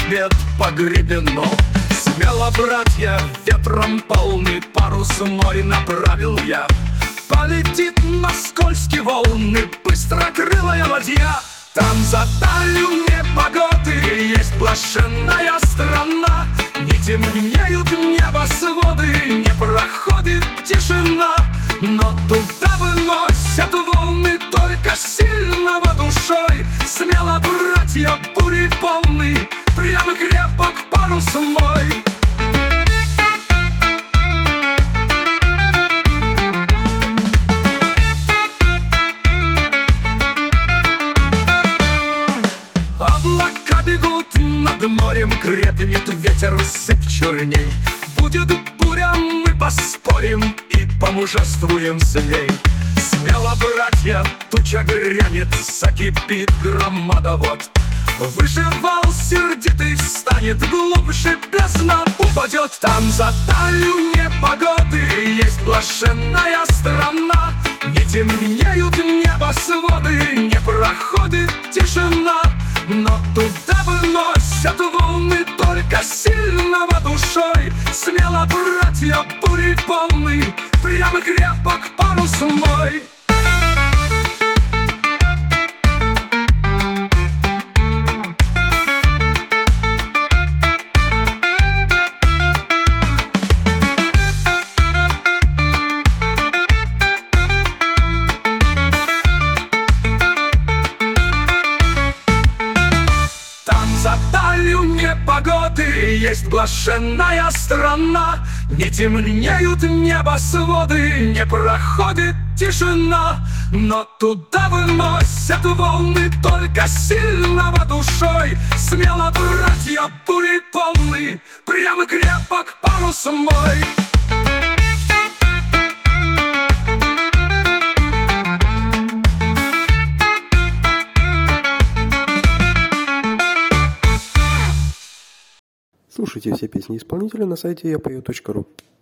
обед погребено. Смело, братья, ветром полный парус в море направил я. Полетит на скользкие волны быстрокрылая ладья. Там за далью непогоды есть блаженная страна. Не темнеют небосводы, не проходит тишина. Но туда выносят волны только сильного душой. Смело, братья, бури полны, прямо крепок парус мой. Облака бегут над морем, крепнет ветер, сыпь черней. Будет буря, мы поспорим и помужествуем с ней. Смело, братья, туча грянет, закипит громадовод. Выживал сердитый, встанет глубже, бездна упадет. Там за далью непогоды есть блаженная страна. Не темнеют небосводы, не проходит тишина. Но туда выносят волны только сильного душой. Смело, братья, бури полны, прямо крепок парус мой. За далью непогоды есть блаженная страна. Не темнеют небосводы, не проходит тишина. Но туда выносят волны только сильного душой. Смело, братья, бури полны, прямо крепок парус мой. Слушайте все песни исполнителя на сайте yapeo.ru.